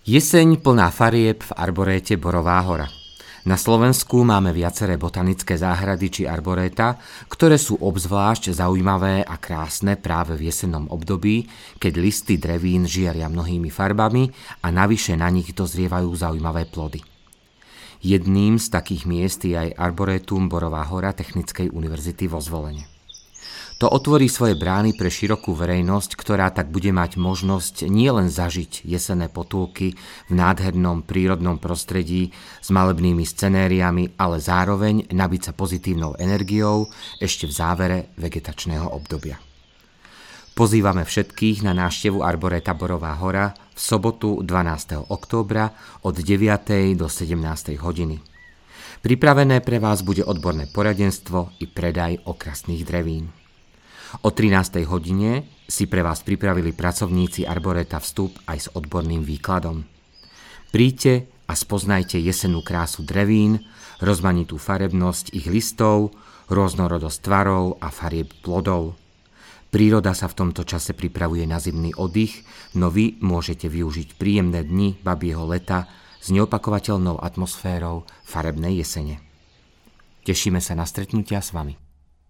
Jeseň plná farieb v arboréte Borová hora. Na Slovensku máme viaceré botanické záhrady či arboréta, ktoré sú obzvlášť zaujímavé a krásne práve v jesennom období, keď listy drevín žiaria mnohými farbami a navyše na nich dozrievajú zaujímavé plody. Jedným z takých miest je aj arborétum Borová hora Technickej univerzity vo Zvolene. To otvorí svoje brány pre širokú verejnosť, ktorá tak bude mať možnosť nielen zažiť jesenné potulky v nádhernom prírodnom prostredí s malebnými scenériami, ale zároveň nabiť sa pozitívnou energiou ešte v závere vegetačného obdobia. Pozývame všetkých na návštevu arboréta Borová hora v sobotu 12. októbra od 9. do 17. hodiny. Pripravené pre vás bude odborné poradenstvo i predaj okrasných drevín. O 13. hodine si pre vás pripravili pracovníci arboréta vstup aj s odborným výkladom. Príďte a spoznajte jesennú krásu drevín, rozmanitú farebnosť ich listov, rôznorodosť tvarov a farieb plodov. Príroda sa v tomto čase pripravuje na zimný oddych, no vy môžete využiť príjemné dni babieho leta s neopakovateľnou atmosférou farebnej jesene. Tešíme sa na stretnutia s vami.